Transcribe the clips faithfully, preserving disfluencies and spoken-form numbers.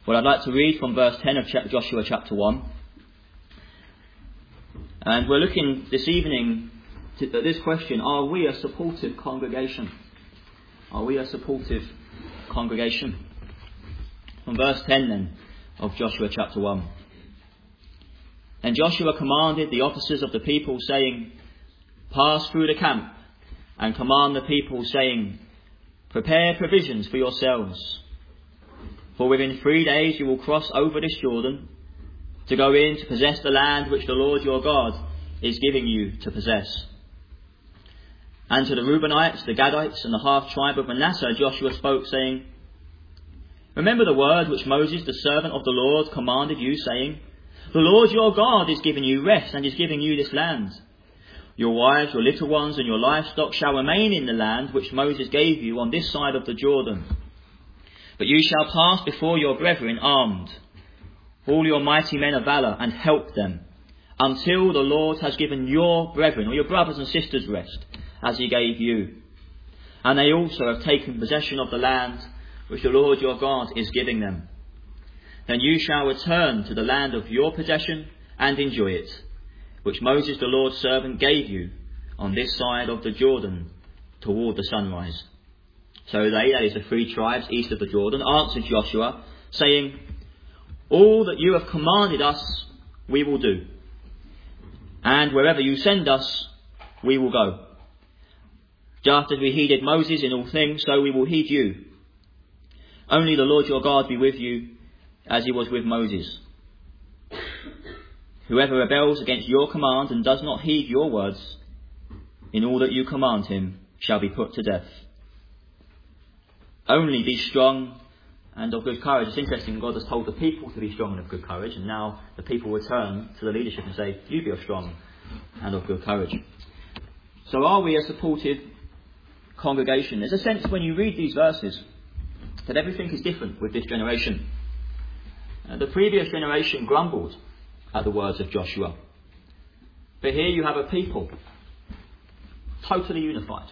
Well, I'd like to read from verse ten of Joshua chapter one. And we're looking this evening at this question: are we a supportive congregation? Are we a supportive congregation? From verse ten then of Joshua chapter one. And Joshua commanded the officers of the people, saying, pass through the camp and command the people, saying, prepare provisions for yourselves. For within three days you will cross over this Jordan to go in to possess the land which the Lord your God is giving you to possess. And to the Reubenites, the Gadites, and the half-tribe of Manasseh, Joshua spoke, saying, remember the word which Moses, the servant of the Lord, commanded you, saying, the Lord your God is giving you rest and is giving you this land. Your wives, your little ones, and your livestock shall remain in the land which Moses gave you on this side of the Jordan. But you shall pass before your brethren armed, all your mighty men of valour, and help them, until the Lord has given your brethren, or your brothers and sisters, rest, as he gave you. And they also have taken possession of the land which the Lord your God is giving them. Then you shall return to the land of your possession and enjoy it, which Moses the Lord's servant gave you on this side of the Jordan toward the sunrise. So they, that is the three tribes east of the Jordan, answered Joshua, saying, all that you have commanded us we will do, and wherever you send us we will go. Just as we heeded Moses in all things, so we will heed you. Only the Lord your God be with you, as he was with Moses. Whoever rebels against your command and does not heed your words, in all that you command him, shall be put to death. Only be strong and of good courage. It's interesting, God has told the people to be strong and of good courage, and now the people return to the leadership and say, you be strong and of good courage. So are we a supportive congregation? There's a sense when you read these verses that everything is different with this generation. Uh, the previous generation grumbled at the words of Joshua. But here you have a people totally unified,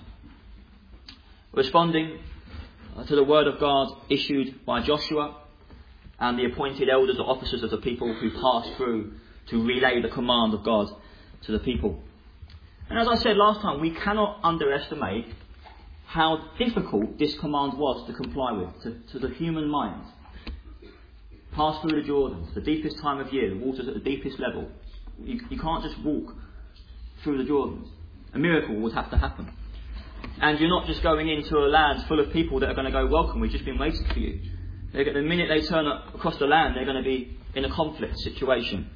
responding uh, to the word of God issued by Joshua and the appointed elders or officers of the people who passed through to relay the command of God to the people. And as I said last time, we cannot underestimate how difficult this command was to comply with, to, to the human mind. Pass through the Jordan, the deepest time of year, the water's at the deepest level. You, you can't just walk through the Jordan. A miracle would have to happen. And you're not just going into a land full of people that are going to go, welcome, we've just been waiting for you. They're, the minute they turn across the land, they're going to be in a conflict situation.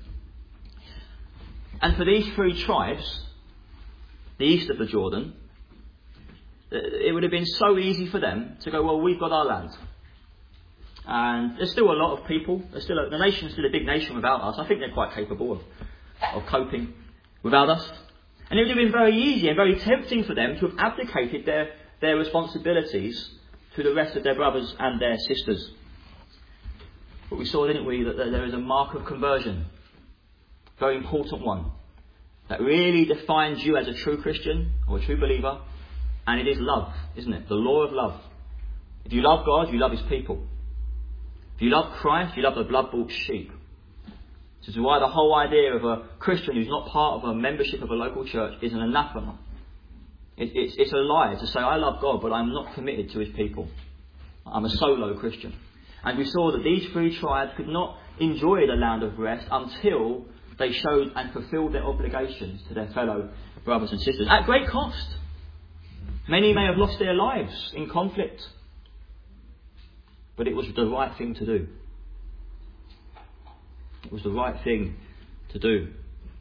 And for these three tribes, the east of the Jordan, it would have been so easy for them to go, well, we've got our land. And there's still a lot of people. There's still a, the nation's still a big nation without us. I think they're quite capable of, of coping without us. And it would have been very easy and very tempting for them to have abdicated their, their responsibilities to the rest of their brothers and their sisters. But we saw, didn't we, that there is a mark of conversion, a very important one, that really defines you as a true Christian or a true believer. And it is love, isn't it? The law of love. If you love God, you love his people. If you love Christ, you love the blood-bought sheep. This is why the whole idea of a Christian who's not part of a membership of a local church is an anathema. It, it's, it's a lie to say, I love God, but I'm not committed to his people. I'm a solo Christian. And we saw that these three tribes could not enjoy the land of rest until they showed and fulfilled their obligations to their fellow brothers and sisters, at great cost. Many may have lost their lives in conflict, but it was the right thing to do. It was the right thing to do.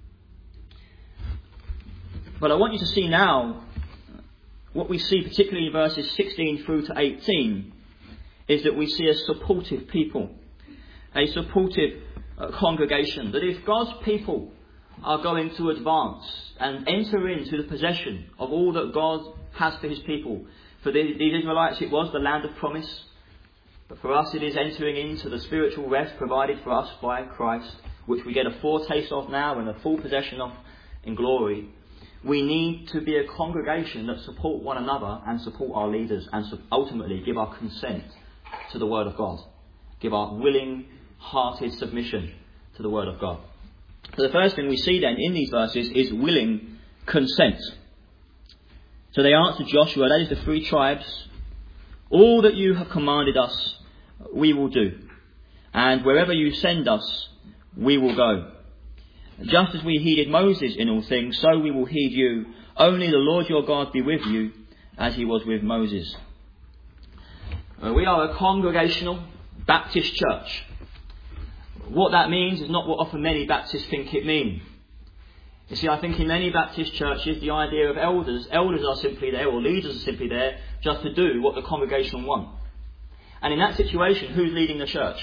But I want you to see now, what we see particularly in verses sixteen through to eighteen, is that we see a supportive people, a supportive uh, congregation. That if God's people are going to advance and enter into the possession of all that God has for his people, for the, these Israelites it was the land of promise, but for us it is entering into the spiritual rest provided for us by Christ, which we get a foretaste of now and a full possession of in glory. We need to be a congregation that support one another and support our leaders and ultimately give our consent to the word of God give our willing-hearted submission to the word of God. So the first thing we see then in these verses is willing consent. So they answered Joshua, that is the three tribes, all that you have commanded us, we will do. And wherever you send us, we will go. Just as we heeded Moses in all things, so we will heed you. Only the Lord your God be with you, as he was with Moses. Uh, we are a congregational Baptist church. What that means is not what often many Baptists think it means. You see, I think in many Baptist churches, the idea of elders, elders are simply there, or leaders are simply there, just to do what the congregation want. And in that situation, who's leading the church?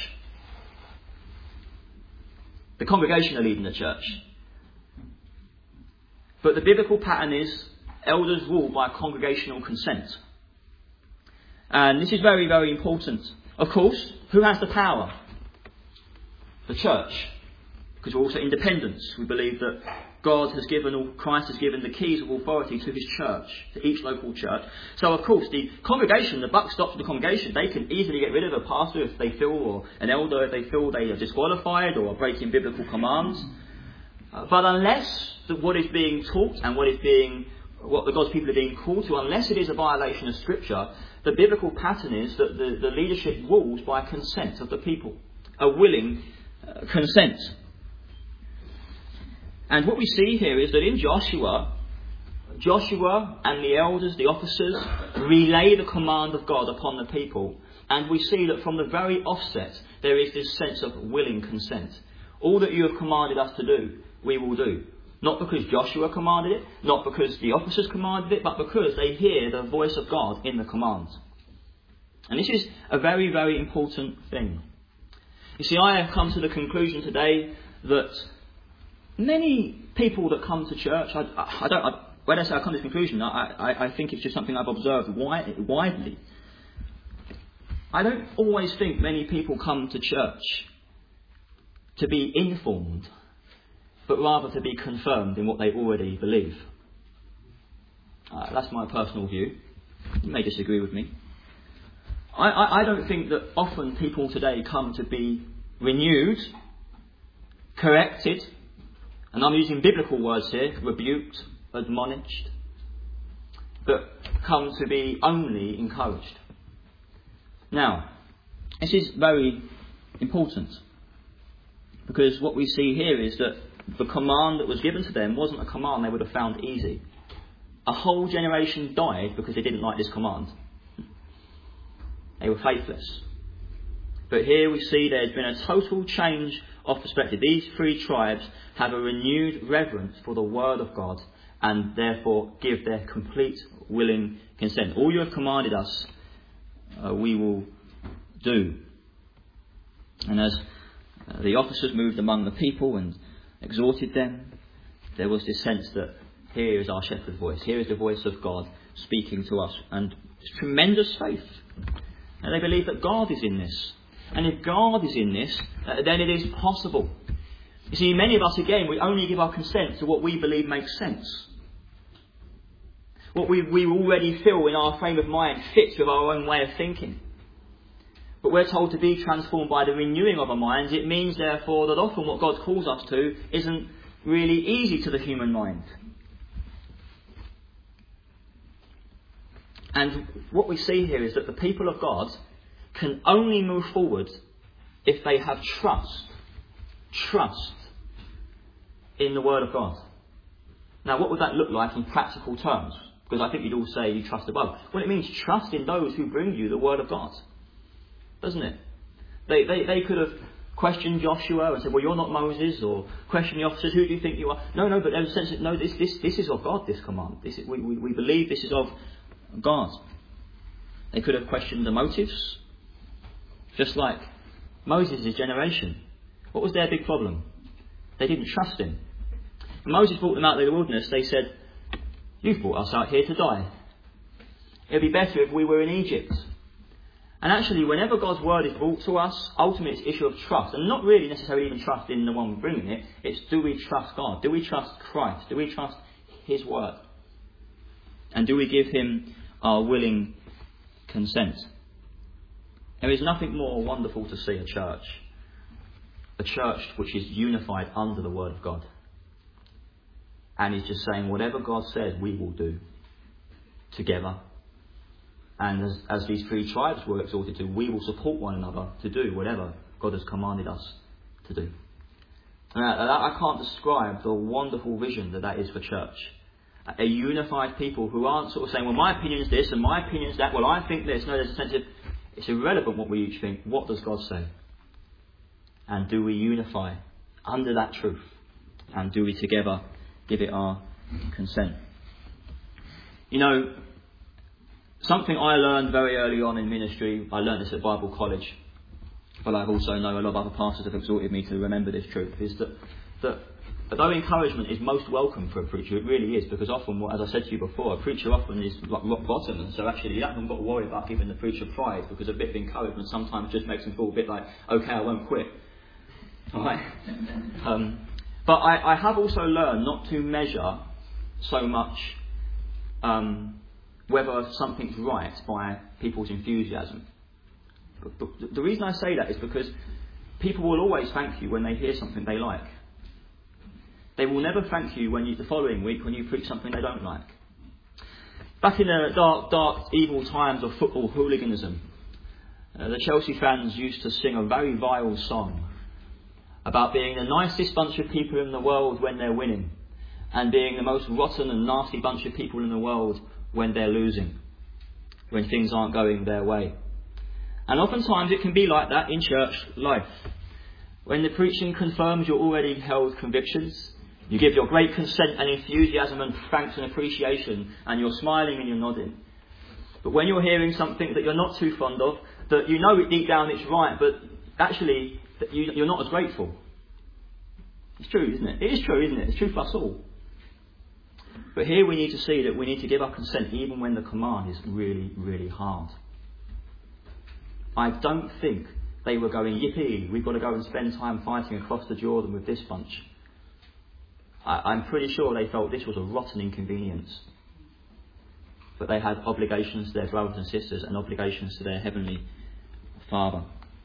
The congregation are leading the church. But the biblical pattern is elders rule by congregational consent. And this is very, very important. Of course, who has the power? The church. Because we're also independent. We believe that God has given, or Christ has given the keys of authority to his church, to each local church. So of course the congregation, the buck stops with the congregation. They can easily get rid of a pastor if they feel, or an elder if they feel they are disqualified or are breaking biblical commands. Uh, but unless the, what is being taught and what is being, what the God's people are being called to, unless it is a violation of Scripture, the biblical pattern is that the, the leadership rules by consent of the people, a willing uh, consent. And what we see here is that in Joshua, Joshua and the elders, the officers, relay the command of God upon the people. And we see that from the very offset, there is this sense of willing consent. All that you have commanded us to do, we will do. Not because Joshua commanded it, not because the officers commanded it, but because they hear the voice of God in the command. And this is a very, very important thing. You see, I have come to the conclusion today that many people that come to church, I, I, I don't. I, when I say I come to this conclusion, I, I, I think it's just something I've observed wide, widely. I don't always think many people come to church to be informed, but rather to be confirmed in what they already believe. Uh, that's my personal view. You may disagree with me. I, I, I don't think that often people today come to be renewed, corrected, and I'm using biblical words here, rebuked, admonished, but come to be only encouraged. Now, this is very important, because what we see here is that the command that was given to them wasn't a command they would have found easy. A whole generation died because they didn't like this command. They were faithless. But here we see there's been a total change of perspective. These three tribes have a renewed reverence for the word of God and therefore give their complete willing consent. All you have commanded us, uh, we will do. And as uh, the officers moved among the people and exhorted them, there was this sense that here is our shepherd's voice. Here is the voice of God speaking to us. And it's tremendous faith. And they believe that God is in this. And if God is in this, uh, then it is possible. You see, many of us, again, we only give our consent to what we believe makes sense. What we, we already feel in our frame of mind fits with our own way of thinking. But we're told to be transformed by the renewing of our minds. It means, therefore, that often what God calls us to isn't really easy to the human mind. And what we see here is that the people of God can only move forward if they have trust, trust in the Word of God. Now, what would that look like in practical terms? Because I think you'd all say you trust above. Well, it means trust in those who bring you the Word of God, doesn't it? They, they, they could have questioned Joshua and said, well, you're not Moses, or questioned the officers, who do you think you are? No, no, but there's a sense that, no, this, this, this is of God, this command. This is, we, we, we believe this is of God. They could have questioned the motives, just like Moses' generation. What was their big problem? They didn't trust him. When Moses brought them out of the wilderness, they said, you've brought us out here to die. It would be better if we were in Egypt. And actually, whenever God's word is brought to us, ultimately it's an issue of trust. And not really necessarily even trust in the one bringing it. It's, do we trust God? Do we trust Christ? Do we trust his word? And do we give him our willing consent? There is nothing more wonderful to see a church, a church which is unified under the Word of God. And is just saying, whatever God says, we will do together. And as, as these three tribes were exhorted to, we will support one another to do whatever God has commanded us to do. And I, I can't describe the wonderful vision that that is for church. A unified people who aren't sort of saying, well, my opinion is this and my opinion is that. Well, I think this. No, there's a sense of, it's irrelevant what we each think. What does God say? And do we unify under that truth? And do we together give it our consent? You know, something I learned very early on in ministry, I learned this at Bible college, but I also know a lot of other pastors have exhorted me to remember this truth, is that, that although encouragement is most welcome for a preacher, it really is, because often, as I said to you before, a preacher often is like rock bottom, and so actually you haven't got to worry about giving the preacher pride, because a bit of encouragement sometimes just makes them feel a bit like, okay, I won't quit. Alright? Um, but I, I have also learned not to measure so much um, whether something's right by people's enthusiasm. But, but the reason I say that is because people will always thank you when they hear something they like. They will never thank you when you, the following week when you preach something they don't like. Back in the dark, dark, evil times of football hooliganism, uh, the Chelsea fans used to sing a very vile song about being the nicest bunch of people in the world when they're winning, and being the most rotten and nasty bunch of people in the world when they're losing, when things aren't going their way. And oftentimes it can be like that in church life. When the preaching confirms your already held convictions, you give your great consent and enthusiasm and thanks and appreciation, and you're smiling and you're nodding. But when you're hearing something that you're not too fond of, that you know it deep down it's right, but actually that you, you're not as grateful. It's true, isn't it? It is true, isn't it? It's true for us all. But here we need to see that we need to give our consent even when the command is really, really hard. I don't think they were going, yippee, we've got to go and spend time fighting across the Jordan with this bunch. I, I'm pretty sure they felt this was a rotten inconvenience. But they had obligations to their brothers and sisters and obligations to their heavenly Father.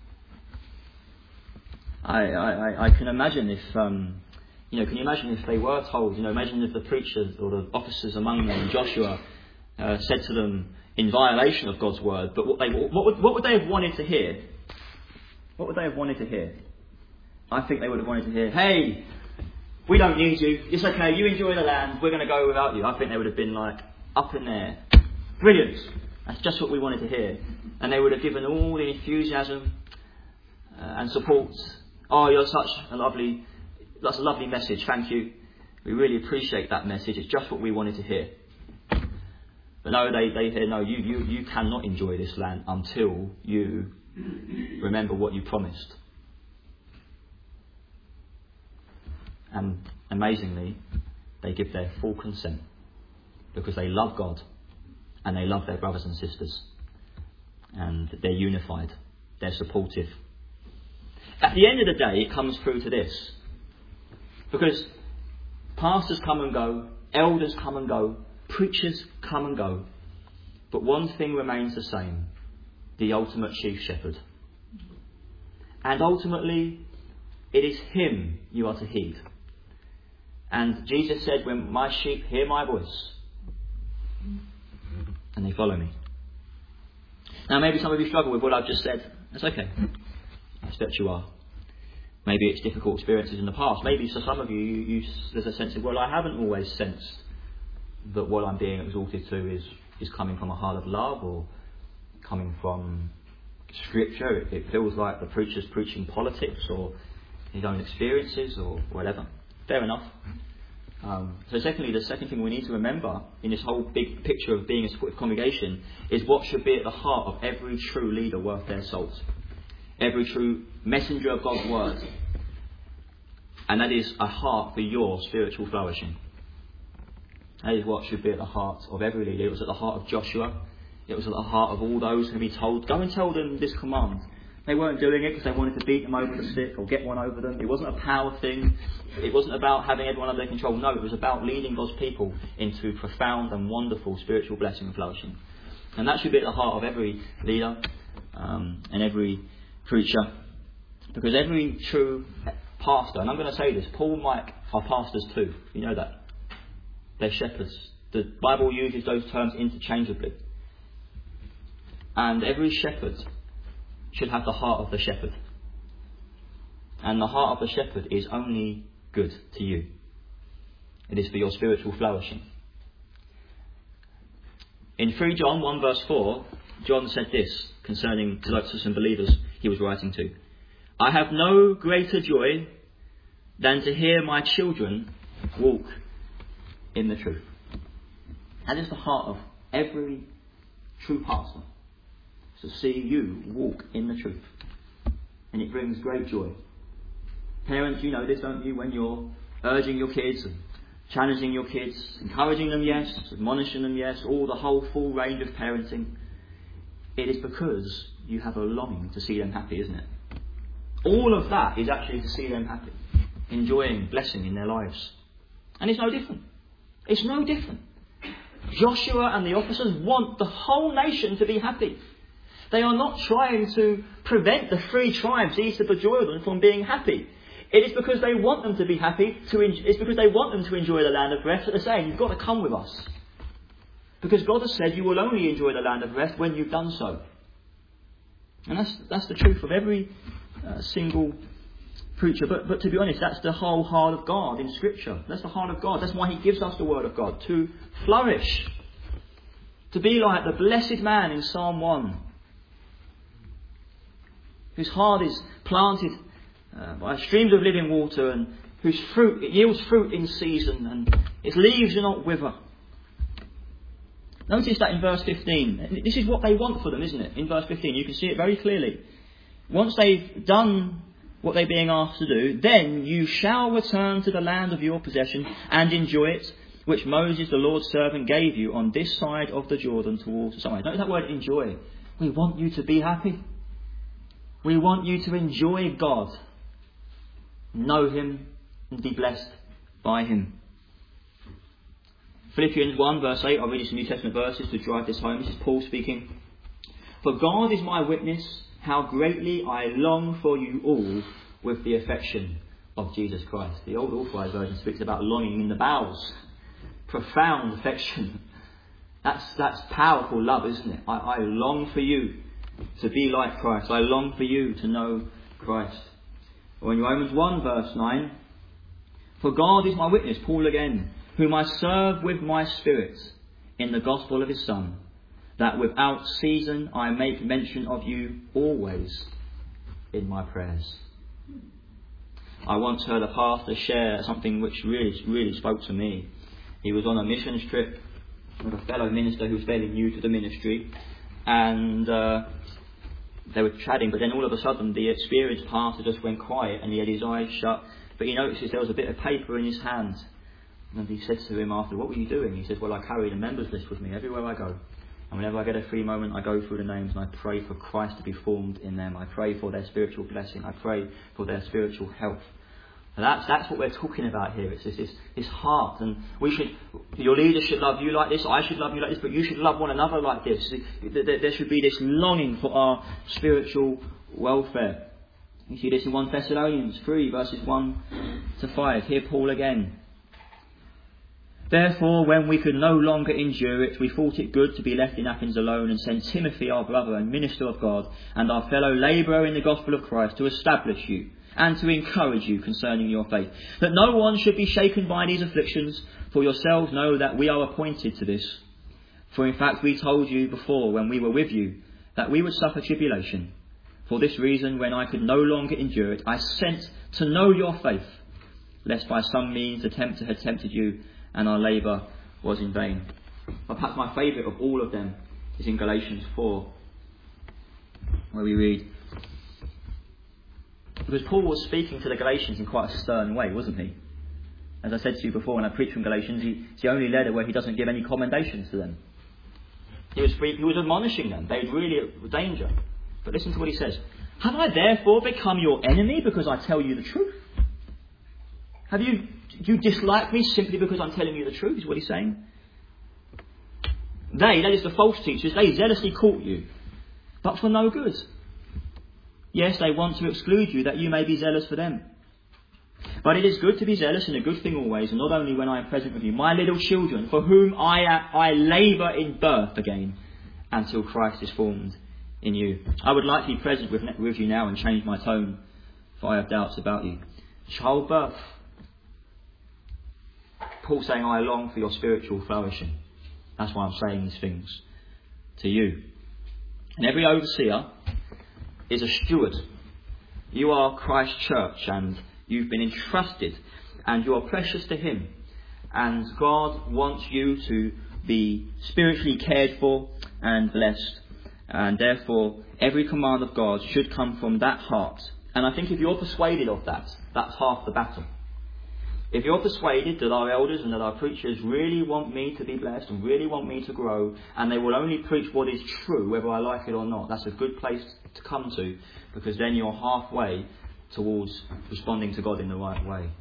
I, I, I can imagine if, um, you know, can you imagine if they were told, you know, imagine if the preachers or the officers among them, Joshua, uh, said to them in violation of God's word, but what they, what would, what would they have wanted to hear? What would they have wanted to hear? I think they would have wanted to hear, hey, we don't need you, it's okay, you enjoy the land, we're going to go without you. I think they would have been like, up in there, brilliant, that's just what we wanted to hear. And they would have given all the enthusiasm uh, and support. Oh, you're such a lovely, that's a lovely message, thank you. We really appreciate that message, it's just what we wanted to hear. But no, they, they hear, no, you, you, you cannot enjoy this land until you remember what you promised. And amazingly, they give their full consent because they love God and they love their brothers and sisters. And they're unified, they're supportive. At the end of the day, it comes through to this. Because pastors come and go, elders come and go, preachers come and go. But one thing remains the same, the ultimate chief shepherd. And ultimately, it is him you are to heed. And Jesus said, when my sheep hear my voice, and they follow me. Now maybe some of you struggle with what I've just said. That's okay. I expect you are. Maybe it's difficult experiences in the past. Maybe for some of you, you, you there's a sense of, well, I haven't always sensed that what I'm being exalted to is, is coming from a heart of love or coming from Scripture. It, it feels like the preacher's preaching politics or his own experiences or whatever. Fair enough. Um, so secondly, the second thing we need to remember in this whole big picture of being a supportive congregation is what should be at the heart of every true leader worth their salt. Every true messenger of God's word. And that is a heart for your spiritual flourishing. That is what should be at the heart of every leader. It was at the heart of Joshua. It was at the heart of all those who be told, go and tell them this command. They weren't doing it because they wanted to beat them over the stick or get one over them. It wasn't a power thing. It wasn't about having everyone under their control. No, it was about leading God's people into profound and wonderful spiritual blessing and flourishing. And that should be at the heart of every leader. um, and every preacher. Because every true pastor, and I'm going to say this, Paul and Mike are pastors too. You know that. They're shepherds. The Bible uses those terms interchangeably. And every shepherd should have the heart of the shepherd. And the heart of the shepherd is only good to you. It is for your spiritual flourishing. In First John one verse four, John said this concerning to some believers he was writing to. I have no greater joy than to hear my children walk in the truth. That is the heart of every true pastor. To see you walk in the truth. And it brings great joy. Parents, you know this, don't you? When you're urging your kids and challenging your kids, encouraging them, yes, admonishing them, yes, all the whole full range of parenting. It is because you have a longing to see them happy, isn't it? All of that is actually to see them happy, enjoying blessing in their lives. And it's no different. It's no different. Joshua and the officers want the whole nation to be happy. They are not trying to prevent the three tribes east of the Jordan from being happy. It is because they want them to be happy. To en- it's because they want them to enjoy the land of rest that they're saying, you've got to come with us. Because God has said you will only enjoy the land of rest when you've done so. And that's that's the truth of every uh, single preacher. But, but to be honest, that's the whole heart of God in Scripture. That's the heart of God. That's why He gives us the Word of God. To flourish. To be like the blessed man in Psalm one. Whose heart is planted uh, by streams of living water, and whose fruit, it yields fruit in season, and its leaves do not wither. Notice that in verse fifteen. This is what they want for them, isn't it? In verse fifteen, you can see it very clearly. Once they've done what they're being asked to do, then you shall return to the land of your possession and enjoy it, which Moses, the Lord's servant, gave you on this side of the Jordan towards the side. Notice that word enjoy. We want you to be happy. We want you to enjoy God, know Him, and be blessed by Him. Philippians one verse eight, I'll read you some New Testament verses to drive this home. This is Paul speaking. For God is my witness, how greatly I long for you all with the affection of Jesus Christ. The old Authorized Version speaks about longing in the bowels. Profound affection. That's, that's powerful love, isn't it? I, I long for you to be like Christ. I long for you to know Christ. Or in Romans one verse nine, for God is my witness, Paul again, whom I serve with my spirit in the gospel of His Son, that without season I make mention of you always in my prayers. I once heard a pastor share something which really, really spoke to me. He was on a missions trip with a fellow minister who was fairly new to the ministry, and uh, they were chatting, but then all of a sudden the experienced pastor just went quiet and he had his eyes shut, but he noticed there was a bit of paper in his hand. And he said to him after, what were you doing? He says, well, I carry the members list with me everywhere I go. And whenever I get a free moment, I go through the names and I pray for Christ to be formed in them. I pray for their spiritual blessing. I pray for their spiritual health. And that's that's what we're talking about here. It's this, this, this heart. And we should, your leaders should love you like this. I should love you like this. But you should love one another like this. There should be this longing for our spiritual welfare. You see this in First Thessalonians three, verses one to five. Here Paul again. Therefore, when we could no longer endure it, we thought it good to be left in Athens alone, and sent Timothy, our brother and minister of God, and our fellow labourer in the gospel of Christ, to establish you and to encourage you concerning your faith, that no one should be shaken by these afflictions, for yourselves know that we are appointed to this. For in fact we told you before, when we were with you, that we would suffer tribulation. For this reason, when I could no longer endure it, I sent to know your faith, lest by some means the tempter had tempted you, and our labour was in vain. But perhaps my favourite of all of them is in Galatians four, where we read, because Paul was speaking to the Galatians in quite a stern way, wasn't he? As I said to you before when I preached from Galatians, he, it's the only letter where he doesn't give any commendations to them. He was, he was admonishing them. They're really in danger. But listen to what he says. Have I therefore become your enemy because I tell you the truth? Have you, do you dislike me simply because I'm telling you the truth, is what he's saying? They, that is the false teachers, they zealously court you. but for no good. Yes, they want to exclude you that you may be zealous for them. But it is good to be zealous and a good thing always, and not only when I am present with you. My little children, for whom I, I labour in birth again, until Christ is formed in you. I would like to be present with, with you now and change my tone, for I have doubts about you. Childbirth. Paul saying, I long for your spiritual flourishing. That's why I'm saying these things to you. And every overseer is a steward. You are Christ's church, and you've been entrusted, and you are precious to him. And God wants you to be spiritually cared for and blessed. And therefore, every command of God should come from that heart. And I think if you're persuaded of that, that's half the battle. If you're persuaded that our elders and that our preachers really want me to be blessed and really want me to grow, and they will only preach what is true, whether I like it or not, that's a good place to come to, because then you're halfway towards responding to God in the right way.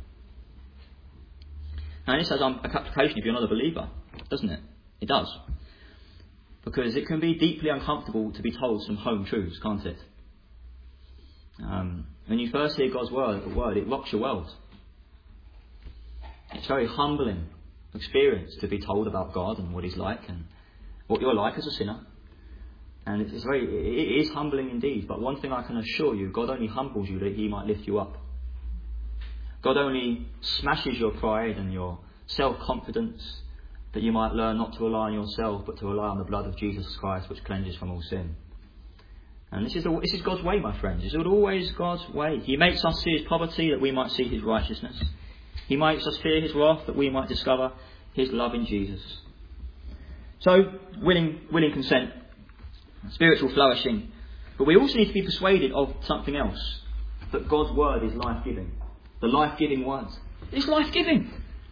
Now this has um, a application if you're not a believer, doesn't it? It does. Because it can be deeply uncomfortable to be told some home truths, can't it? Um, when you first hear God's word, the word, it rocks your world. It's a very humbling experience to be told about God and what he's like and what you're like as a sinner. And it's very, it is humbling indeed. But one thing I can assure you, God only humbles you that he might lift you up. God only smashes your pride and your self-confidence that you might learn not to rely on yourself but to rely on the blood of Jesus Christ, which cleanses from all sin. And this is, the, this is God's way, my friends. This is always God's way. He makes us see his poverty that we might see his righteousness. He makes us fear his wrath that we might discover his love in Jesus. So, willing, willing consent, spiritual flourishing. But we also need to be persuaded of something else. That God's word is life-giving. The life-giving word. It's life-giving.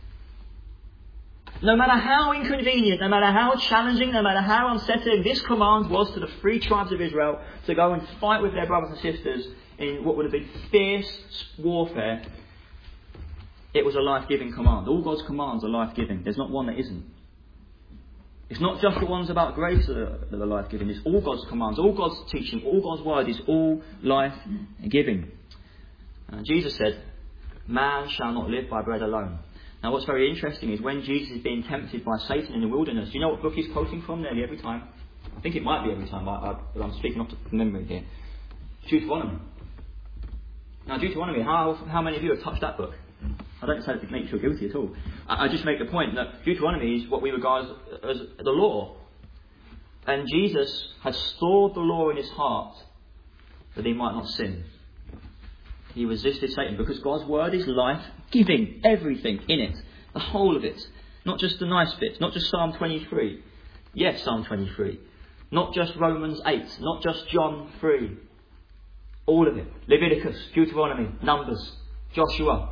No matter how inconvenient, no matter how challenging, no matter how unsettling, this command was to the three tribes of Israel to go and fight with their brothers and sisters in what would have been fierce warfare. It was a life-giving command. All God's commands are life-giving. There's not one that isn't. It's not just the ones about grace that are, that are life-giving. It's all God's commands, all God's teaching, all God's word is all life-giving. Uh, Jesus said, man shall not live by bread alone. Now what's very interesting is when Jesus is being tempted by Satan in the wilderness, do you know what book he's quoting from nearly every time? I think it might be every time, but, I, but I'm speaking off the memory here. Deuteronomy. Now Deuteronomy, how, how many of you have touched that book? I don't say to make you feel guilty at all. I, I just make the point that Deuteronomy is what we regard as, as the law. And Jesus has stored the law in his heart that he might not sin. He resisted Satan because God's word is life-giving. Everything in it. The whole of it. Not just the nice bits. Not just Psalm twenty-three. Yes, Psalm twenty-three. Not just Romans eight. Not just John three. All of it. Leviticus, Deuteronomy, Numbers, Joshua.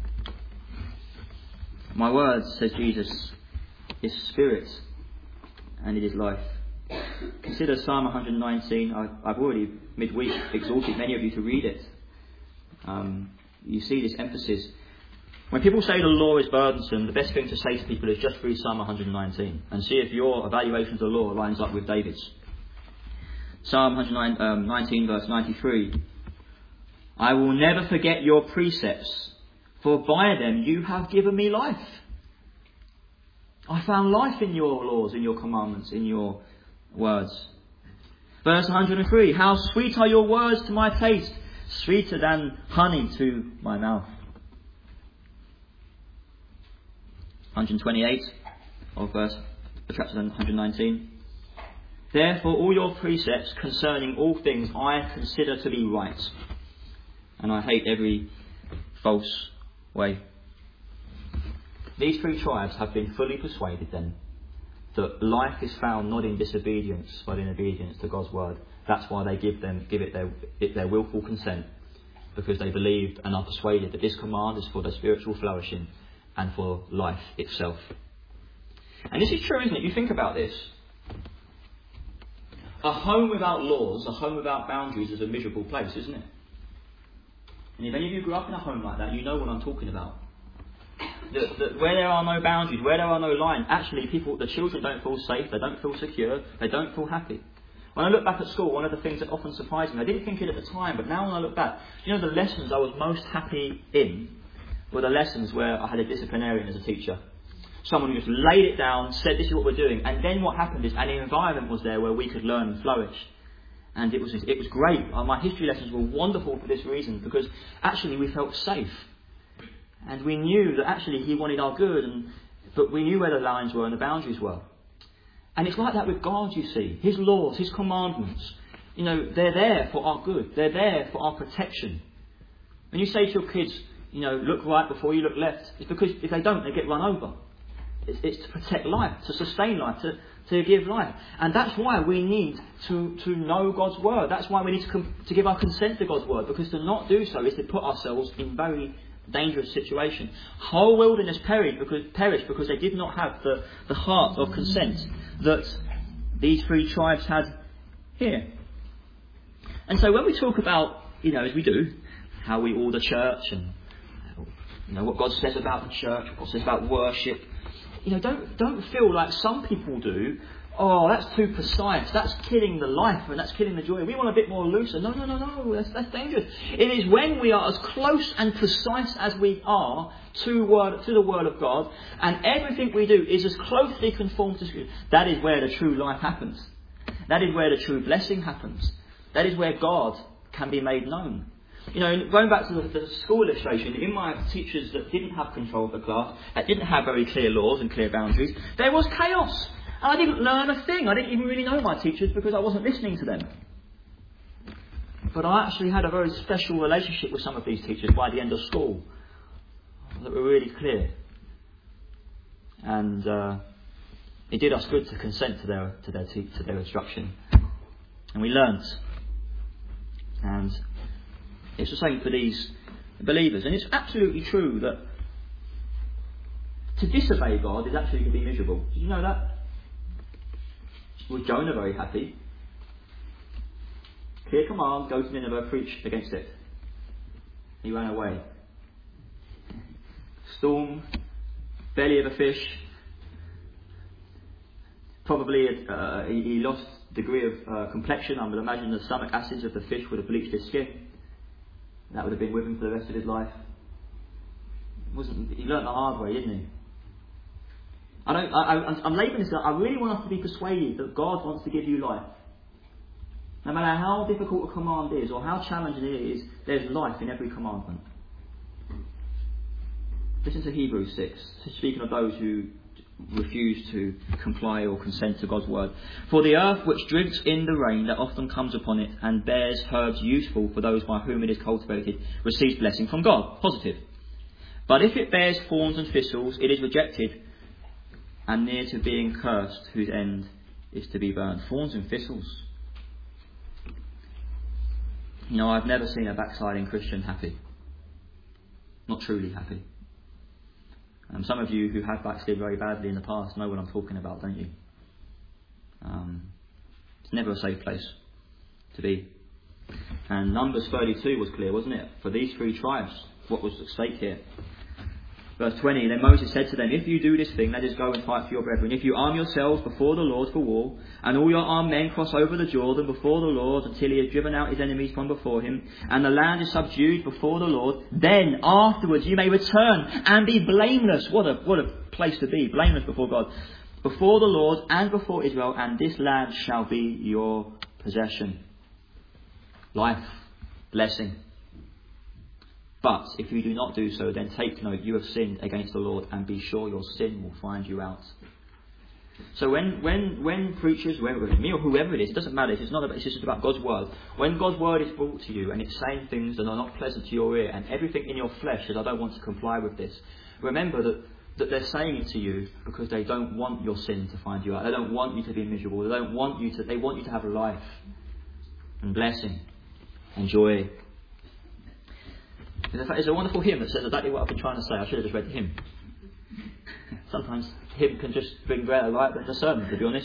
My word, says Jesus, is spirit and it is life. Consider Psalm one nineteen. I've, I've already midweek exhorted many of you to read it. Um, you see this emphasis. When people say the law is burdensome, the best thing to say to people is just read Psalm one nineteen and see if your evaluation of the law lines up with David's. Psalm one nineteen verse ninety-three. I will never forget your precepts, for by them you have given me life. I found life in your laws, in your commandments, in your words. Verse one hundred three. How sweet are your words to my taste, sweeter than honey to my mouth. one twenty-eight of verse chapter one nineteen. Therefore all your precepts concerning all things I consider to be right, and I hate every false way. These three tribes have been fully persuaded then that life is found not in disobedience but in obedience to God's word. That's why they give them give it their it their willful consent, because they believed and are persuaded that this command is for their spiritual flourishing and for life itself. And this is true, isn't it? You think about this. A home without laws, a home without boundaries is a miserable place, isn't it? And if any of you grew up in a home like that, you know what I'm talking about. That, that where there are no boundaries, where there are no lines, actually people, the children don't feel safe, they don't feel secure, they don't feel happy. When I look back at school, one of the things that often surprised me, I didn't think it at the time, but now when I look back, you know, the lessons I was most happy in were the lessons where I had a disciplinarian as a teacher. Someone who just laid it down, said this is what we're doing, and then what happened is an environment was there where we could learn and flourish. And it was it was great. Uh, my history lessons were wonderful for this reason, because actually we felt safe. And we knew that actually he wanted our good, and but we knew where the lines were and the boundaries were. And it's like that with God, you see. His laws, His commandments, you know, they're there for our good. They're there for our protection. When you say to your kids, you know, look right before you look left, it's because if they don't, they get run over. It's, it's to protect life, to sustain life, to, to give life. And that's why we need to, to know God's word. That's why we need to, com- to give our consent to God's word, because to not do so is to put ourselves in very dangerous situation. Whole wilderness perished because, perished because they did not have the, the heart of consent that these three tribes had here. And so when we talk about, you know, as we do, how we order church and, you know, what God says about the church, what God says about worship, you know, don't don't feel like some people do. Oh, that's too precise. That's killing the life and that's killing the joy. We want a bit more looser. No, no, no, no. That's, that's dangerous. It is when we are as close and precise as we are to word to the Word of God, and everything we do is as closely conformed to Scripture. That is where the true life happens. That is where the true blessing happens. That is where God can be made known. You know, going back to the, the school illustration, in my teachers that didn't have control of the class, that didn't have very clear laws and clear boundaries, there was chaos. And I didn't learn a thing. I didn't even really know my teachers because I wasn't listening to them. But I actually had a very special relationship with some of these teachers by the end of school that were really clear. And uh, it did us good to consent to their to their te- to their instruction. And we learnt. And it's the same for these believers. And it's absolutely true that to disobey God is actually to be miserable. Did you know that? Was Jonah very happy? Clear command, go to Nineveh, preach against it. He ran away. Storm, belly of a fish. Probably uh, he, he lost degree of uh, complexion. I would imagine the stomach acids of the fish would have bleached his skin. That would have been with him for the rest of his life. Wasn't he learnt the hard way, didn't he? I don't. I, I, I'm labelling this. I really want us to be persuaded that God wants to give you life. No matter how difficult a command is or how challenging it is, there's life in every commandment. Listen to Hebrews six, speaking of those who refuse to comply or consent to God's word. For the earth which drinks in the rain that often comes upon it and bears herbs useful for those by whom it is cultivated receives blessing from God. Positive. But if it bears thorns and thistles, it is rejected and near to being cursed, whose end is to be burned. Thorns and thistles. You know, I've never seen a backsliding Christian happy. Not truly happy. Um, some of you who have backslid very badly in the past know what I'm talking about, don't you? Um, it's never a safe place to be. And Numbers thirty-two was clear, wasn't it? For these three tribes, what was at stake here? Verse twenty, then Moses said to them, if you do this thing, let us go and fight for your brethren. If you arm yourselves before the Lord for war, and all your armed men cross over the Jordan before the Lord until he has driven out his enemies from before him, and the land is subdued before the Lord, then afterwards you may return and be blameless. What a, what a place to be, blameless before God. Before the Lord and before Israel, and this land shall be your possession. Life, blessing. But if you do not do so, then take note, you have sinned against the Lord, and be sure your sin will find you out. So when when when preachers, whether it's me or whoever it is, it doesn't matter. It's not about, it's just about God's word. When God's word is brought to you and it's saying things that are not pleasant to your ear, and everything in your flesh says, I don't want to comply with this, remember that that they're saying it to you because they don't want your sin to find you out. They don't want you to be miserable. They don't want you to. They want you to have life and blessing and joy. In fact, there's a wonderful hymn that says exactly what I've been trying to say. I should have just read the hymn. Sometimes hymn can just bring greater light than the sermon, to be honest.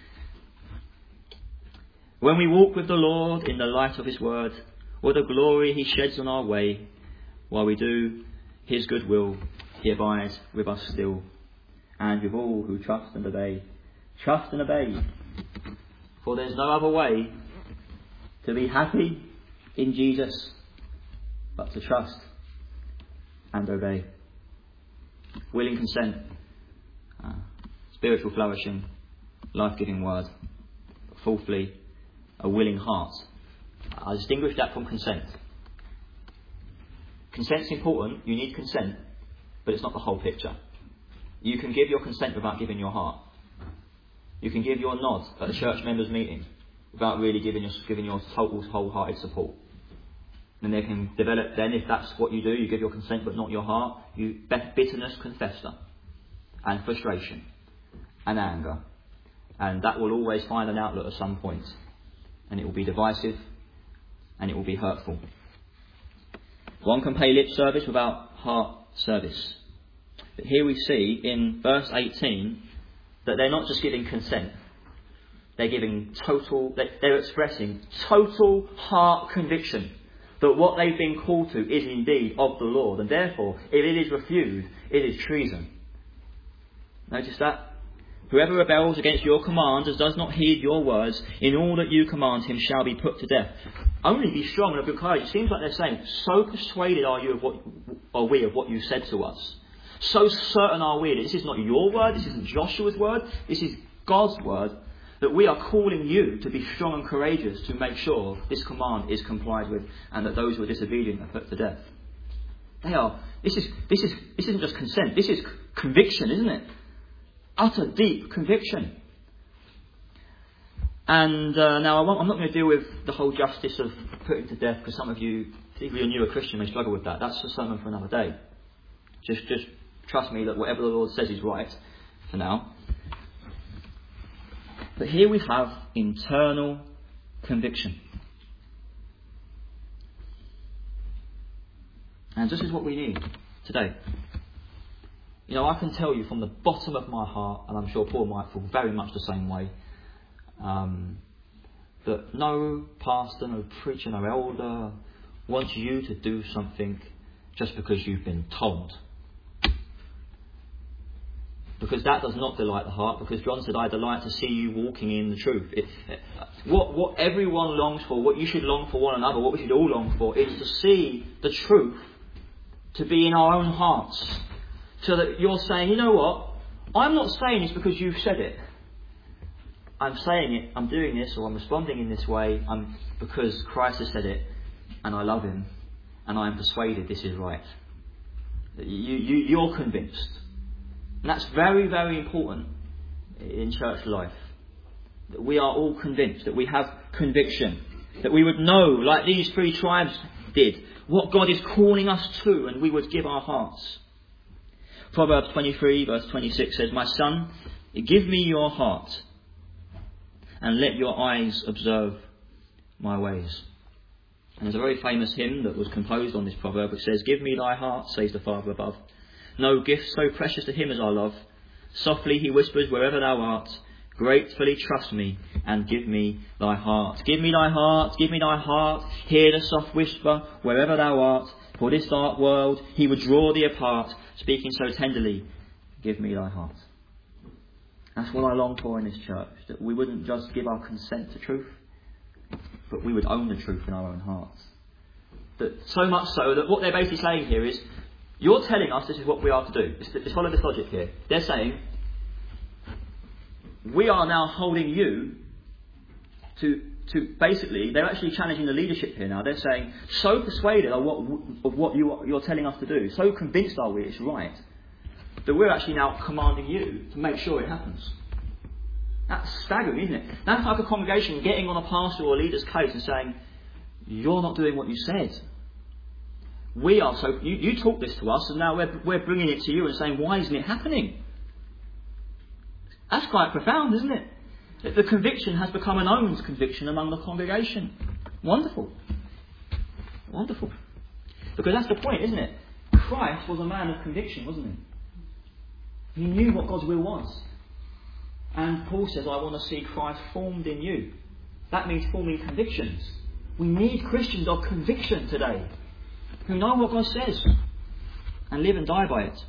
When we walk with the Lord in the light of his word, what a glory he sheds on our way, while we do his good will, he abides with us still, and with all who trust and obey. Trust and obey. For there's no other way to be happy in Jesus but to trust and obey. Willing consent, uh, spiritual flourishing, life-giving word. But fourthly, a willing heart. I distinguish that from consent. Consent's important, you need consent, but it's not the whole picture. You can give your consent without giving your heart. You can give your nod at a church members' meeting without really giving your, giving your total, wholehearted support. And they can develop, then if that's what you do, you give your consent but not your heart, you bitterness can fester, and frustration, and anger. And that will always find an outlet at some point. And it will be divisive, and it will be hurtful. One can pay lip service without heart service. But here we see in verse eighteen that they're not just giving consent. They're giving total, they're expressing total heart conviction that what they've been called to is indeed of the Lord. And therefore, if it is refused, it is treason. Notice that? Whoever rebels against your commands and does not heed your words, in all that you command him shall be put to death. Only be strong and of good courage. It seems like they're saying, so persuaded are you of what are we of what you said to us. So certain are we that this is not your word, this isn't Joshua's word, this is God's word, that we are calling you to be strong and courageous to make sure this command is complied with and that those who are disobedient are put to death. They are, this is, this is, this isn't just consent, this is conviction, isn't it? Utter deep conviction. And uh, now I won't, I'm not going to deal with the whole justice of putting to death, because some of you, particularly a newer Christian, may struggle with that. That's a sermon for another day. Just, just trust me that whatever the Lord says is right for now. But here we have internal conviction. And this is what we need today. You know, I can tell you from the bottom of my heart, and I'm sure Paul might feel very much the same way, um, that no pastor, no preacher, no elder wants you to do something just because you've been told. Because that does not delight the heart, because John said, I delight to see you walking in the truth. It, it, what, what everyone longs for, what you should long for one another, what we should all long for, is to see the truth to be in our own hearts. So that you're saying, you know what, I'm not saying this because you've said it. I'm saying it, I'm doing this, or I'm responding in this way I'm, because Christ has said it, and I love him, and I am persuaded this is right. You, you, you're convinced. And that's very, very important in church life. That we are all convinced, that we have conviction. That we would know, like these three tribes did, what God is calling us to, and we would give our hearts. Proverbs twenty-three verse twenty-six says, My son, give me your heart, and let your eyes observe my ways. And there's a very famous hymn that was composed on this proverb which says, Give me thy heart, says the Father above. No gift so precious to him as our love. Softly he whispers wherever thou art, gratefully trust me and give me thy heart. Give me thy heart, give me thy heart. Hear the soft whisper wherever thou art. For this dark world he would draw thee apart, speaking so tenderly, give me thy heart. That's what I long for in this church, that we wouldn't just give our consent to truth, but we would own the truth in our own hearts. That so much so that what they're basically saying here is, you're telling us this is what we are to do. Let's follow this logic here. They're saying, we are now holding you to, to basically, they're actually challenging the leadership here now. They're saying, so persuaded of what, of what you, you're telling us to do, so convinced are we it's right, that we're actually now commanding you to make sure it happens. That's staggering, isn't it? That's like a congregation getting on a pastor or a leader's case and saying, you're not doing what you said. We are so, you, you taught this to us, and now we're, we're bringing it to you and saying, why isn't it happening? That's quite profound, isn't it? That the conviction has become an owned conviction among the congregation. Wonderful. Wonderful. Because that's the point, isn't it? Christ was a man of conviction, wasn't he? He knew what God's will was. And Paul says, I want to see Christ formed in you. That means forming convictions. We need Christians of conviction today, who know what God says and live and die by it.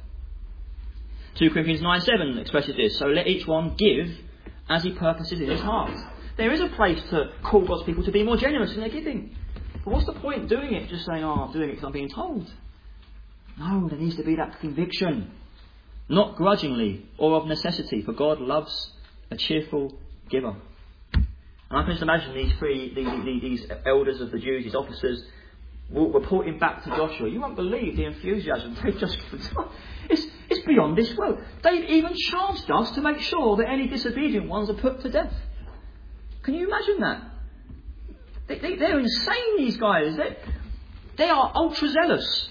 Second Corinthians nine seven expresses this. So let each one give as he purposes in his heart, There is a place to call God's people to be more generous in their giving. But what's the point doing it? Just saying, oh, I'm doing it because I'm being told. No, there needs to be that conviction. Not grudgingly or of necessity, for God loves a cheerful giver. And I can just imagine these three, these, these elders of the Jews, these officers, reporting back to Joshua. You won't believe the enthusiasm they just... It's, it's beyond this world. They've even charged us to make sure that any disobedient ones are put to death. Can you imagine that? They, they, they're insane, these guys. They, they are ultra zealous.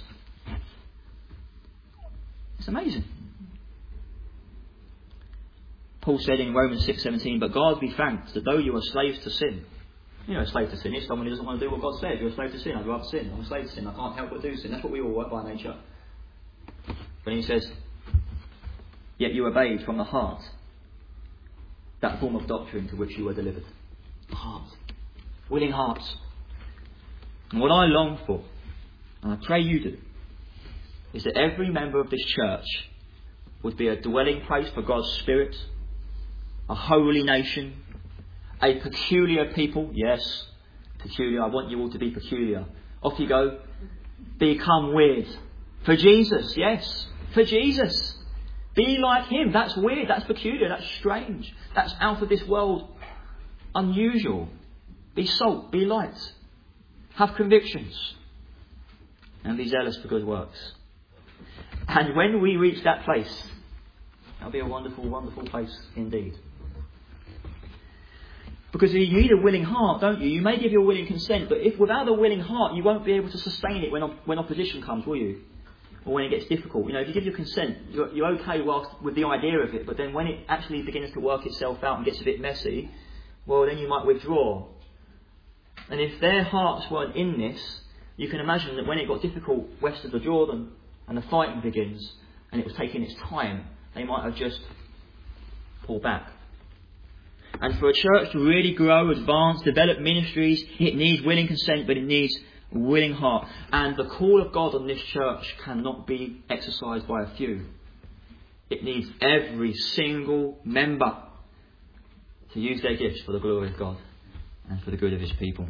It's amazing. Paul said in Romans six seventeen, but God be thanked that though you are slaves to sin. You know, a slave to sin is someone who doesn't want to do what God says. You're a slave to sin. I'd rather sin. I'm a slave to sin. I can't help but do sin. That's what we all work by nature. But he says, yet you obeyed from the heart that form of doctrine to which you were delivered. Heart. Willing hearts. And what I long for, and I pray you do, is that every member of this church would be a dwelling place for God's Spirit, a holy nation, a peculiar people. Yes, peculiar. I want you all to be peculiar. Off you go. Become weird. For Jesus, yes. For Jesus. Be like him. That's weird. That's peculiar. That's strange. That's out of this world. Unusual. Be salt. Be light. Have convictions. And be zealous for good works. And when we reach that place, that'll be a wonderful, wonderful place indeed. Because you need a willing heart, don't you? You may give your willing consent, but if without a willing heart, you won't be able to sustain it when when opposition comes, will you? Or when it gets difficult. You know, if you give your consent, you're, you're okay whilst with the idea of it, but then when it actually begins to work itself out and gets a bit messy, well, then you might withdraw. And if their hearts weren't in this, you can imagine that when it got difficult west of the Jordan and the fighting begins, and it was taking its time, they might have just pulled back. And for a church to really grow, advance, develop ministries, it needs willing consent, but it needs a willing heart. And the call of God on this church cannot be exercised by a few. It needs every single member to use their gifts for the glory of God and for the good of his people.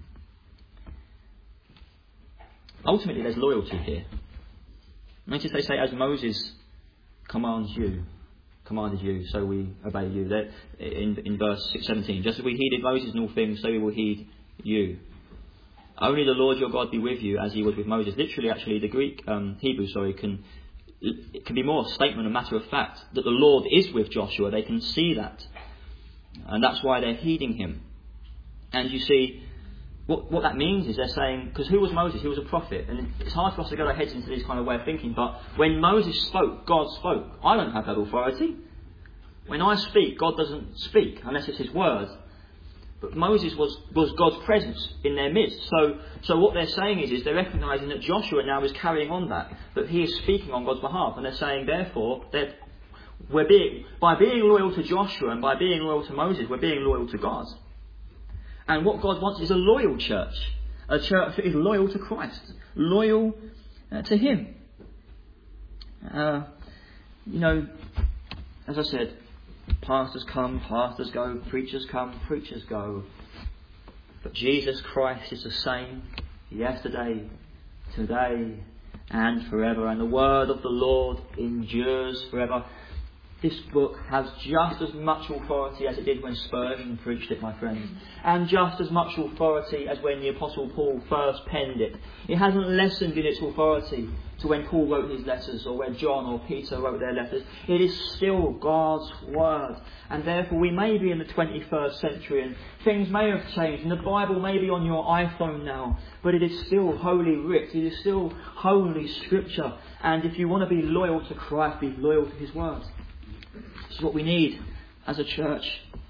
Ultimately, there's loyalty here. Notice they say, as Moses commands you, commanded you, so we obey you. That in, in verse six seventeen, just as we heeded Moses in all things, so we will heed you. Only the Lord your God be with you as he was with Moses. Literally, actually, the Greek, um, Hebrew, sorry, can it can be more a statement, a matter of fact, that the Lord is with Joshua. They can see that. And that's why they're heeding him. And you see, what, what that means is they're saying, because who was Moses? He was a prophet. And it's hard for us to get our heads into this kind of way of thinking, but when Moses spoke, God spoke. I don't have that authority. When I speak, God doesn't speak unless it's his word. But Moses was, was God's presence in their midst. So so what they're saying is, is they're recognising that Joshua now is carrying on that, that he is speaking on God's behalf. And they're saying, therefore, that we're being, by being loyal to Joshua and by being loyal to Moses, we're being loyal to God. And what God wants is a loyal church. A church that is loyal to Christ. Loyal uh, to him. Uh, you know, as I said, pastors come, pastors go, preachers come, preachers go. But Jesus Christ is the same yesterday, today, and forever. And the word of the Lord endures forever. This book has just as much authority as it did when Spurgeon preached it, my friends. And just as much authority as when the Apostle Paul first penned it. It hasn't lessened in its authority to when Paul wrote his letters or when John or Peter wrote their letters. It is still God's word. And therefore we may be in the twenty-first century and things may have changed and the Bible may be on your iPhone now, but it is still holy writ. It is still holy scripture. And if you want to be loyal to Christ, be loyal to his word. This is what we need as a church.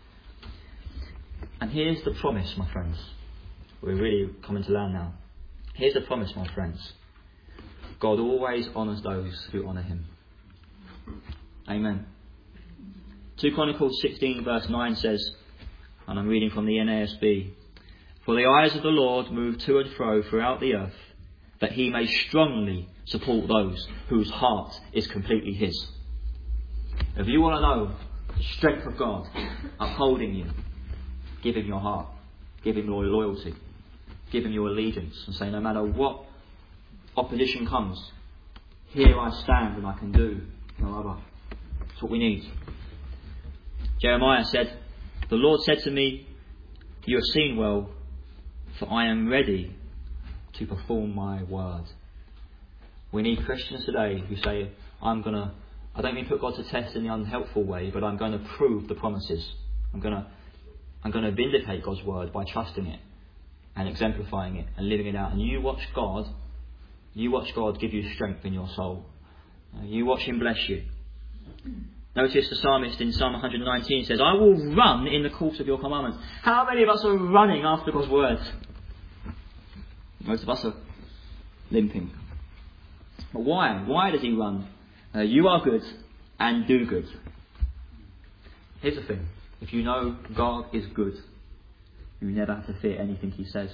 And here's the promise, my friends. We're really coming to land now. Here's the promise, my friends. God always honours those who honour him. Amen. Second Chronicles sixteen verse nine says, and I'm reading from the N A S B, for the eyes of the Lord move to and fro throughout the earth, that he may strongly support those whose heart is completely his. If you want to know the strength of God upholding you, Give him your heart. Give him your loyalty. Give him your allegiance. And say, no matter what opposition comes, here I stand and I can do no other. That's what we need. Jeremiah said, the Lord said to me, you have seen well, for I am ready to perform my word. We need Christians today who say, I'm going to, I don't mean put God to test in the unhelpful way, but I'm going to prove the promises. I'm going to, I'm going to vindicate God's word by trusting it and exemplifying it and living it out. And you watch God, you watch God give you strength in your soul. You watch him bless you. Notice the psalmist in Psalm one nineteen says, I will run in the course of your commandments. How many of us are running after God's word? Most of us are limping. But why? Why does he run? Uh, you are good and do good. Here's the thing. If you know God is good, you never have to fear anything he says.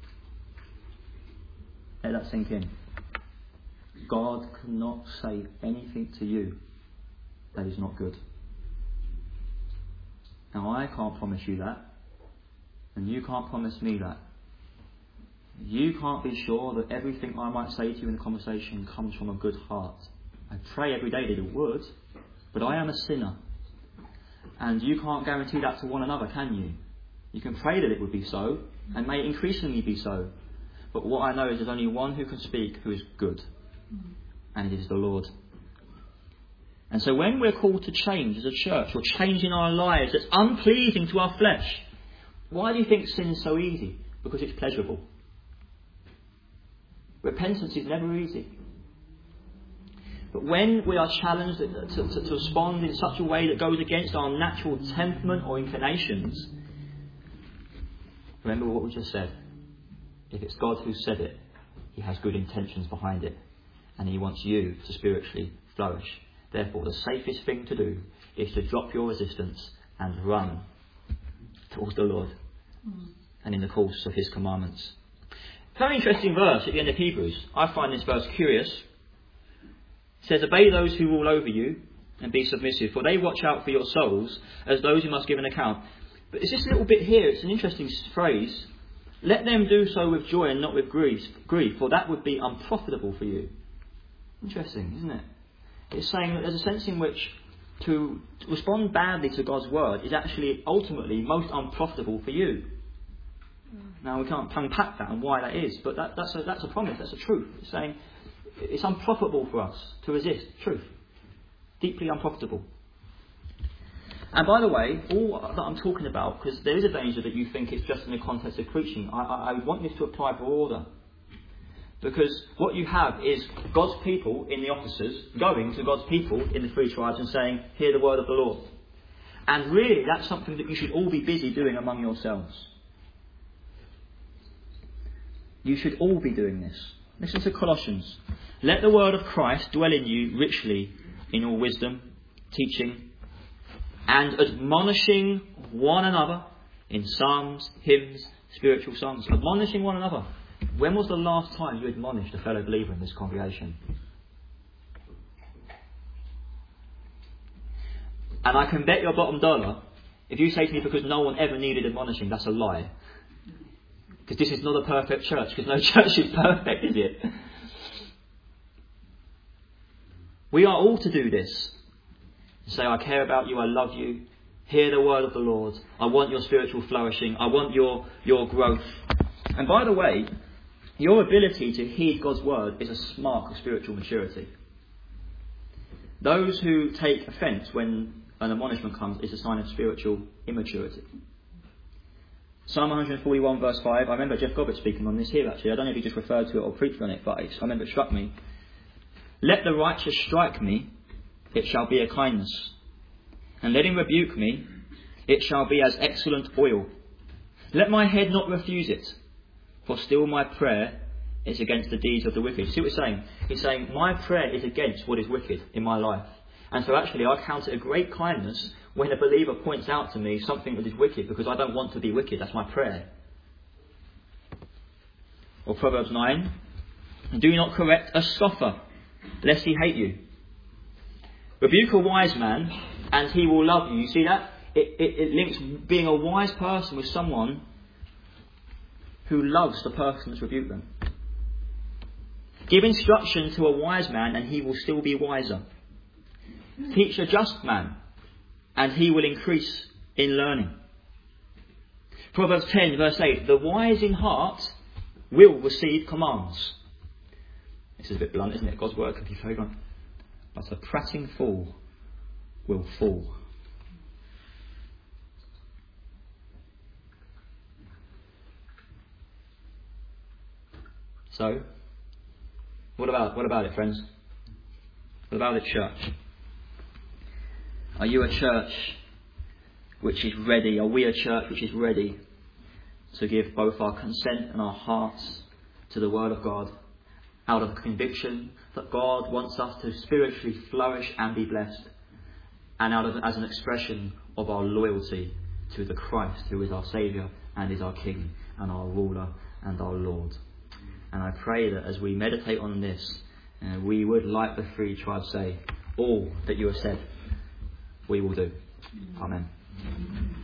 Let that sink in. God cannot say anything to you that is not good. Now I can't promise you that, and you can't promise me that. You can't be sure that everything I might say to you in the conversation comes from a good heart. I pray every day that it would, but I am a sinner. And you can't guarantee that to one another, can you? You can pray that it would be so, and may it increasingly be so. But what I know is there's only one who can speak who is good, and it is the Lord. And so when we're called to change as a church, or change in our lives that's unpleasing to our flesh, why do you think sin is so easy? Because it's pleasurable. Repentance is never easy. But when we are challenged to, to, to respond in such a way that goes against our natural temperament or inclinations, remember what we just said. If it's God who said it, he has good intentions behind it. And he wants you to spiritually flourish. Therefore, the safest thing to do is to drop your resistance and run towards the Lord and in the course of his commandments. Very interesting verse at the end of Hebrews. I find this verse curious. It says, obey those who rule over you and be submissive, for they watch out for your souls as those who must give an account. But it's this little bit here, it's an interesting phrase. Let them do so with joy and not with grief, grief, for that would be unprofitable for you. Interesting, isn't it? It's saying that there's a sense in which to respond badly to God's word is actually ultimately most unprofitable for you. Now we can't unpack that and why that is, but that, that's, a, that's a promise, that's a truth. It's saying it's unprofitable for us to resist truth. Deeply unprofitable. And by the way, all that I'm talking about, because there is a danger that you think it's just in the context of preaching, I, I, I want this to apply broader. Because what you have is God's people in the offices going to God's people in the three tribes and saying, hear the word of the Lord. And really that's something that you should all be busy doing among yourselves. You should all be doing this. Listen to Colossians. Let the word of Christ dwell in you richly in all wisdom, teaching, and admonishing one another in psalms, hymns, spiritual songs. Admonishing one another. When was the last time you admonished a fellow believer in this congregation? And I can bet your bottom dollar, if you say to me because no one ever needed admonishing, that's a lie. Because this is not a perfect church, because no church is perfect, is it? We are all to do this. Say, I care about you, I love you. Hear the word of the Lord. I want your spiritual flourishing. I want your, your growth. And by the way, your ability to heed God's word is a mark of spiritual maturity. Those who take offence when an admonishment comes is a sign of spiritual immaturity. Psalm one forty-one verse five, I remember Jeff Gobbett speaking on this here actually. I don't know if he just referred to it or preached on it, but I remember it struck me. Let the righteous strike me, it shall be a kindness. And let him rebuke me, it shall be as excellent oil. Let my head not refuse it, for still my prayer is against the deeds of the wicked. See what he's saying? He's saying, my prayer is against what is wicked in my life. And so actually I count it a great kindness when a believer points out to me something that is wicked, because I don't want to be wicked. That's my prayer. Or Proverbs nine, do not correct a scoffer, lest he hate you. Rebuke a wise man, and he will love you. You see that? it, it, it links being a wise person with someone who loves the person that's rebuked them. Give instruction to a wise man and he will still be wiser. Teach a just man and he will increase in learning. Proverbs ten verse eight, the wise in heart will receive commands. This is a bit blunt, isn't it? God's word can be very blunt. But a prating fool will fall. So, what about what about it, friends? What about it, church? Are you a church which is ready? Are we a church which is ready to give both our consent and our hearts to the Word of God, out of conviction that God wants us to spiritually flourish and be blessed, and out of as an expression of our loyalty to the Christ who is our Saviour and is our King and our ruler and our Lord? And I pray that as we meditate on this, uh, we would, like the three tribes, say, all that you have said, we will do. Amen.